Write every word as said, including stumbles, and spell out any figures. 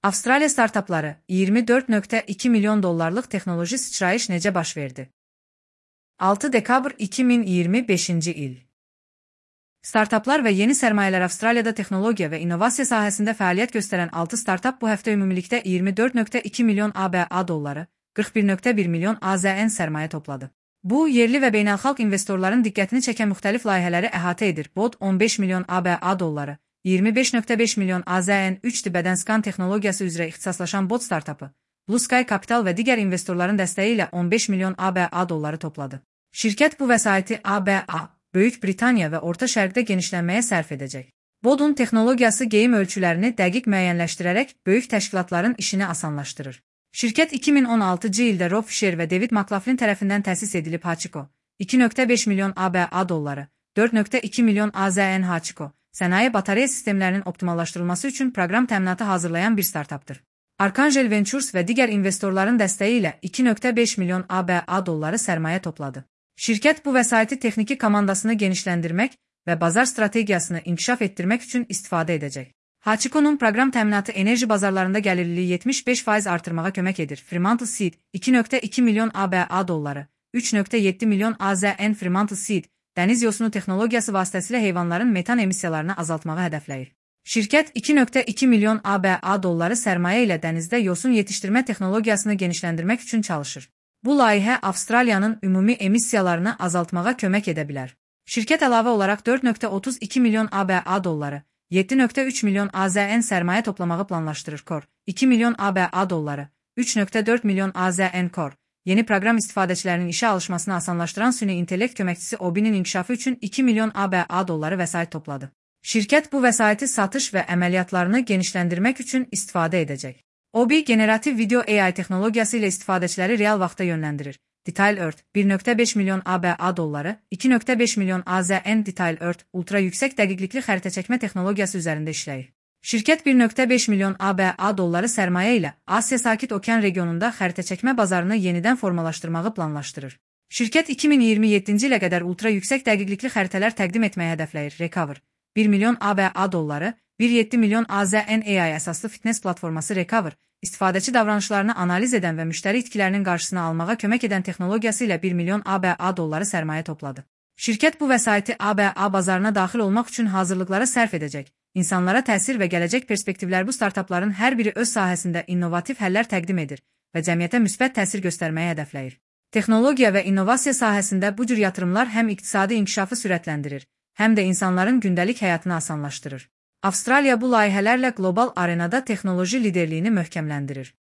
Avstraliya startapları iyirmi dörd nöqtə iki milyon dollarlıq texnoloji sıçrayış necə baş verdi? altı dekabr iki min iyirmi beşinci il. Startaplar və yeni sərmayələr Avstraliyada texnologiya və innovasiya sahəsində fəaliyyət göstərən altı startap bu həftə ümumilikdə iyirmi dörd nöqtə iki milyon ABA dolları, qırx bir nöqtə bir milyon AZN sərmayə topladı. Bu, yerli və beynəlxalq investorların diqqətini çəkən müxtəlif layihələri əhatə edir. B O D on beş milyon ABA dolları, iyirmi beş nöqtə beş milyon AZN üç D bədənskan texnologiyası üzrə ixtisaslaşan B O D startapı, Blue Sky Capital və digər investorların dəstəyi ilə on beş milyon ABA dolları topladı. Şirkət bu vəsaiti ABA, Böyük Britaniya və Orta Şərqdə genişlənməyə sərf edəcək. B O D-un texnologiyası geyim ölçülərini dəqiq müəyyənləşdirərək böyük təşkilatların işini asanlaşdırır. Şirkət iki min on altıncı ildə Rob Fisher və David McLaughlin tərəfindən təsis edilib. Hachiko, iki nöqtə beş milyon ABA dolları, dörd nöqtə iki milyon AZN Hachiko, sənaye batareya sistemlərinin optimallaşdırılması üçün proqram təminatı hazırlayan bir startapdır. Archangel Ventures və digər investorların dəstəyi ilə iki nöqtə beş milyon ABA dolları sərmayə topladı. Şirkət bu vəsaiti texniki komandasını genişləndirmək və bazar strategiyasını inkişaf etdirmək üçün istifadə edəcək. Hachiko'nun proqram təminatı enerji bazarlarında gəlirliliyi yetmiş beş faiz artırmağa kömək edir. Fremantle Seed, iki nöqtə iki milyon ABA dolları, üç nöqtə yeddi milyon AZN Fremantle Seed, dəniz yosunu texnologiyası vasitəsilə heyvanların metan emissiyalarını azaltmağı hədəfləyir. Şirkət iki nöqtə iki milyon ABA dolları sərmayə ilə dənizdə yosun yetişdirmə texnologiyasını genişləndirmək üçün çalışır. Bu layihə Avstraliyanın ümumi emissiyalarını azaltmağa kömək edə bilər. Şirkət əlavə olaraq dörd nöqtə otuz iki milyon ABA dolları, yeddi nöqtə üç milyon AZN sərmayə toplamağı planlaşdırır. Core, iki milyon ABA dolları, üç nöqtə dörd milyon AZN Core, yeni proqram istifadəçilərinin işə alışmasını asanlaşdıran süni intellekt köməkçisi O B-nin inkişafı üçün iki milyon ABA dolları vəsait topladı. Şirkət bu vəsaiti satış və əməliyyatlarını genişləndirmək üçün istifadə edəcək. O B, generativ video A I texnologiyası ilə istifadəçiləri real vaxtda yönləndirir. Detail Earth, bir nöqtə beş milyon ABA dolları, iki nöqtə beş milyon AZN Detail Earth, ultra yüksək dəqiqlikli xəritə çəkmə texnologiyası üzərində işləyir. Şirkət bir nöqtə beş milyon ABA dolları sərmayə ilə Asiya Sakit Okean regionunda xəritə çəkmə bazarını yenidən formalaşdırmağı planlaşdırır. Şirkət iki min iyirmi yeddinci ilə qədər ultra yüksək dəqiqlikli xəritələr təqdim etməyə hədəfləyir. Recover, bir milyon ABA dolları, bir nöqtə yeddi milyon AZN A I əsaslı fitness platforması Recover, istifadəçi davranışlarını analiz edən və müştəri itkilərinin qarşısını almağa kömək edən texnologiyası ilə bir milyon ABA dolları sərmayə topladı. Şirkət bu vəsaiti ABA bazarına daxil olmaq üçün hazırlıqlara sərf edəcək. İnsanlara təsir və gələcək perspektivlər. Bu startapların hər biri öz sahəsində innovativ həllər təqdim edir və cəmiyyətə müsbət təsir göstərməyi hədəfləyir. Texnologiya və innovasiya sahəsində bu cür yatırımlar həm iqtisadi inkişafı sürətləndirir, həm də insanların gündəlik həyatını asanlaşdırır. Avstraliya bu layihələrlə qlobal arenada texnoloji liderliyini möhkəmləndirir.